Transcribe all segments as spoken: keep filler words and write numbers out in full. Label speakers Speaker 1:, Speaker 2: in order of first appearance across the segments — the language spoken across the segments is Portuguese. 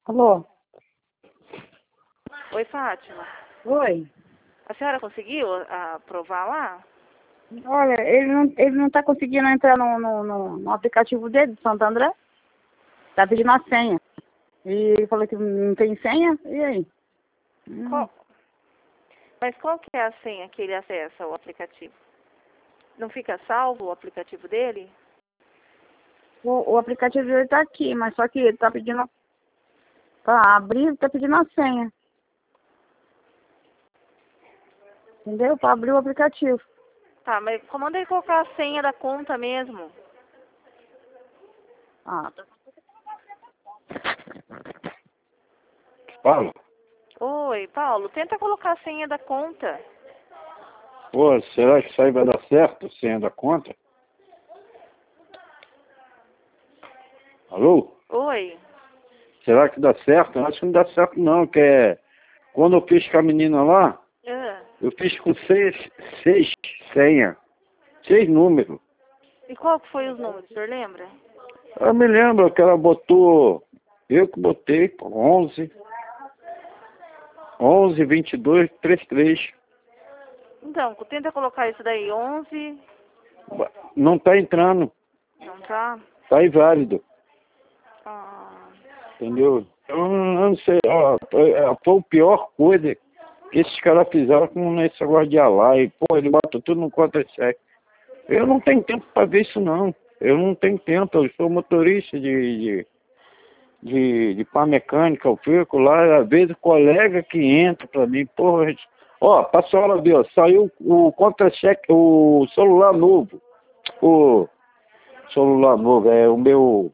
Speaker 1: Alô?
Speaker 2: Oi, Fátima.
Speaker 1: Oi?
Speaker 2: A senhora conseguiu ah, aprovar lá?
Speaker 1: Olha, ele não, ele não tá conseguindo entrar no, no, no, no aplicativo dele, de Santo André. Tá pedindo a senha. E ele falou que não tem senha? E aí? Hum,
Speaker 2: Qual... Mas qual que é a senha que ele acessa o aplicativo? Não fica salvo o aplicativo dele?
Speaker 1: o, o aplicativo dele tá aqui, mas só que ele tá pedindo pra abrir, tá pedindo a senha. Entendeu? Pra abrir o aplicativo.
Speaker 2: Tá, mas comanda ele colocar a senha da conta mesmo.
Speaker 1: Ah,
Speaker 3: Paulo,
Speaker 2: Oi, Paulo, tenta colocar a senha da conta.
Speaker 3: pô, será que isso aí vai dar certo, senha da conta? Alô?
Speaker 2: Oi.
Speaker 3: Será que dá certo? Eu acho que não dá certo não, que é... Quando eu fiz com a menina lá,
Speaker 2: Ah,
Speaker 3: eu fiz com seis, seis senha, seis números.
Speaker 2: e qual que foi os números, o senhor lembra?
Speaker 3: Eu me lembro que ela botou, eu que botei, onze, onze, vinte e dois, trinta e três.
Speaker 2: Então, tenta colocar isso daí, onze,
Speaker 3: Não tá entrando,
Speaker 2: não tá?
Speaker 3: tá inválido,
Speaker 2: Ah,
Speaker 3: entendeu? Eu não, eu não sei, ó, foi foi a pior coisa que esses caras fizeram com esse negócio de Alai. Pô, ele bota tudo no contra-cheque. Eu não tenho tempo para ver isso não. Eu não tenho tempo, eu sou motorista de, de, de, de pá mecânica, eu fico lá, às vezes o colega que entra para mim, porra, gente- ó, pra senhora ver, ó, saiu o contra-cheque, o celular novo, o celular novo, é o meu,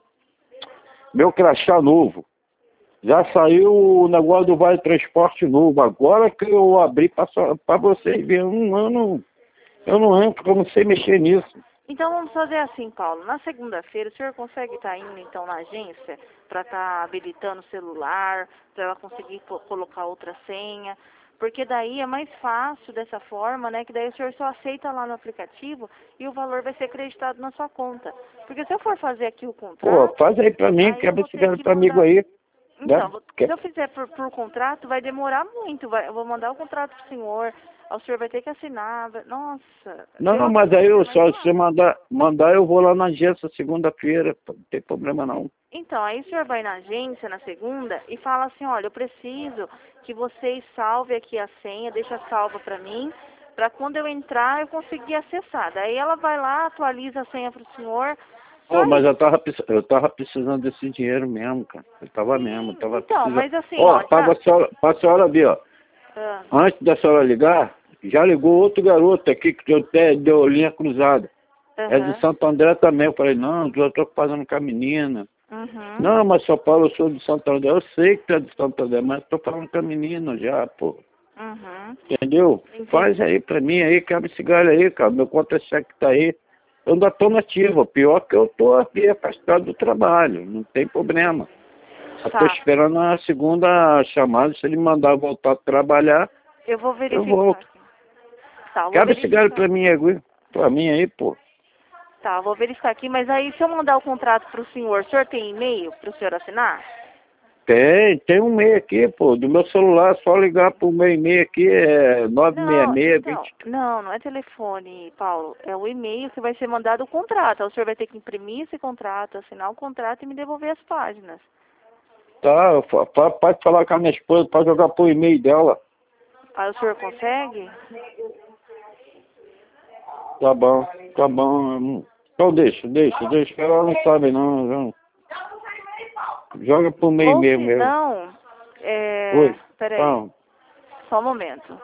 Speaker 3: meu crachá novo. Já saiu o negócio do Vale Transporte novo. Agora que eu abri para vocês verem, um ano eu não entro, eu não sei mexer nisso.
Speaker 2: então vamos fazer assim, Paulo. Na segunda-feira, o senhor consegue estar indo então na agência para estar habilitando o celular, para ela conseguir co- colocar outra senha? Porque daí é mais fácil dessa forma, né? Que daí o senhor só aceita lá no aplicativo e o valor vai ser acreditado na sua conta. Porque se eu for fazer aqui o
Speaker 3: Pô,
Speaker 2: contrato,
Speaker 3: faz aí pra mim,
Speaker 2: aí eu
Speaker 3: quebra
Speaker 2: vou
Speaker 3: esse
Speaker 2: ter
Speaker 3: garoto
Speaker 2: que
Speaker 3: pra amigo
Speaker 2: mandar.
Speaker 3: aí.
Speaker 2: Então,
Speaker 3: Né?
Speaker 2: vou-
Speaker 3: Que-
Speaker 2: se eu fizer por, por contrato, vai demorar muito. Vai, eu vou mandar o contrato pro senhor, o senhor vai ter que assinar. vai- Nossa,
Speaker 3: Não,
Speaker 2: pelo
Speaker 3: mas aí
Speaker 2: aplicativo
Speaker 3: eu
Speaker 2: é mais
Speaker 3: só, se você
Speaker 2: fácil.
Speaker 3: mandar, mandar, eu vou lá na agência segunda-feira, não tem problema não.
Speaker 2: Então, aí o senhor vai na agência na segunda e fala assim, olha, eu preciso que vocês salvem aqui a senha, deixa salva para mim, para quando eu entrar eu conseguir acessar. Daí ela vai lá, atualiza a senha para o senhor. Só
Speaker 3: Pô, mas eu
Speaker 2: isso.
Speaker 3: tava, precis- eu tava precisando desse dinheiro mesmo, cara. Eu tava mesmo, eu
Speaker 2: Sim,
Speaker 3: tava
Speaker 2: então,
Speaker 3: precisando.
Speaker 2: mas assim,
Speaker 3: Ó,
Speaker 2: ó,
Speaker 3: pra
Speaker 2: já...
Speaker 3: senhora, pra senhora ver, ó.
Speaker 2: Ah,
Speaker 3: Antes da senhora ligar, já ligou outro garoto aqui que deu, até- deu linha cruzada. É de
Speaker 2: aham,
Speaker 3: Santo André também. Eu falei, não, eu tô fazendo com a menina.
Speaker 2: uhum,
Speaker 3: Não, mas São Paulo, eu sou de Santo André. Eu sei que tu é de Santo André, mas tô falando com a menina já, pô.
Speaker 2: uhum,
Speaker 3: Entendeu? Faz
Speaker 2: entendi.
Speaker 3: aí pra mim aí, quebra esse galho aí, cara. Meu contra-cheque tá aí. Eu ainda tô nativa. Pior que eu tô aqui afastado do trabalho. Não tem problema. Eu tô
Speaker 2: Tá,
Speaker 3: esperando a segunda chamada. Se ele mandar voltar a trabalhar,
Speaker 2: eu vou
Speaker 3: eu
Speaker 2: verificar
Speaker 3: volto.
Speaker 2: aqui. Tá, eu vou
Speaker 3: Quebra esse galho
Speaker 2: verificar.
Speaker 3: pra mim aí, pra mim aí, pô.
Speaker 2: Tá, eu vou verificar aqui, mas aí se eu mandar o contrato pro senhor, o senhor tem e-mail pro senhor assinar?
Speaker 3: Tem, tem um e-mail aqui, pô, do meu celular, só ligar pro meu e-mail aqui, é nove seis
Speaker 2: Não,
Speaker 3: seis,
Speaker 2: então,
Speaker 3: vinte.
Speaker 2: não, não é telefone, Paulo. É o e-mail que vai ser mandado o contrato. Aí o senhor vai ter que imprimir esse contrato, assinar o contrato e me devolver as páginas.
Speaker 3: Tá, fa- fa- pode falar com a minha esposa, pode jogar pro e-mail dela.
Speaker 2: Aí o senhor consegue?
Speaker 3: Tá bom, tá bom. Então deixa, deixa, deixa, que ela não sabe não. não. Joga pro meu
Speaker 2: Ou
Speaker 3: e-mail
Speaker 2: se
Speaker 3: mesmo.
Speaker 2: não, é...
Speaker 3: Oi,
Speaker 2: Peraí,
Speaker 3: calma.
Speaker 2: só um momento.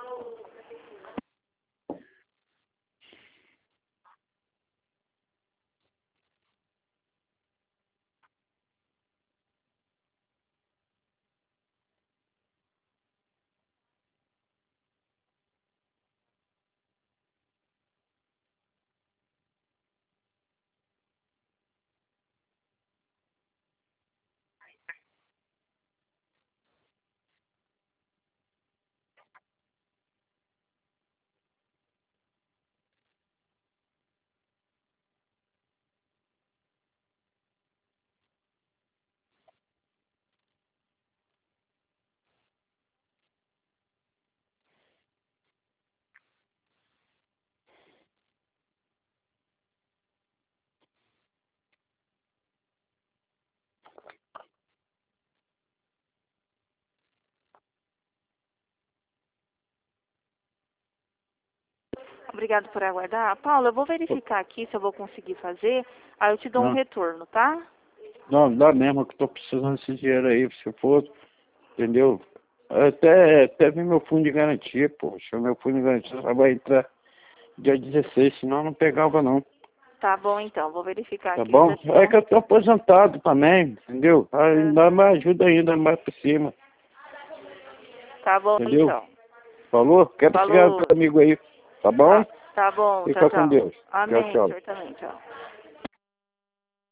Speaker 2: Obrigado por aguardar. Paulo, eu vou verificar aqui se eu vou conseguir fazer, aí eu te dou um
Speaker 3: Não.
Speaker 2: retorno, tá?
Speaker 3: Não, dá mesmo que eu tô precisando desse dinheiro aí, se for, entendeu? Até, até vi meu fundo de garantia, poxa, meu fundo de garantia só vai entrar dia dezesseis, senão eu não pegava não,
Speaker 2: Tá bom então, vou verificar
Speaker 3: tá
Speaker 2: aqui.
Speaker 3: bom?
Speaker 2: Já te
Speaker 3: É
Speaker 2: dou
Speaker 3: que eu tô aposentado também, entendeu? Aí
Speaker 2: É.
Speaker 3: dá mais ajuda ainda mais por cima,
Speaker 2: um- Tá bom
Speaker 3: entendeu?
Speaker 2: então.
Speaker 3: Falou? Quero
Speaker 2: Falou.
Speaker 3: chegar pro amigo aí, tá bom?
Speaker 2: Tá, tá bom,
Speaker 3: Fica
Speaker 2: tchau,
Speaker 3: com
Speaker 2: tchau.
Speaker 3: Deus. Tchau,
Speaker 2: Amém,
Speaker 3: tchau.
Speaker 2: senhor também, tchau.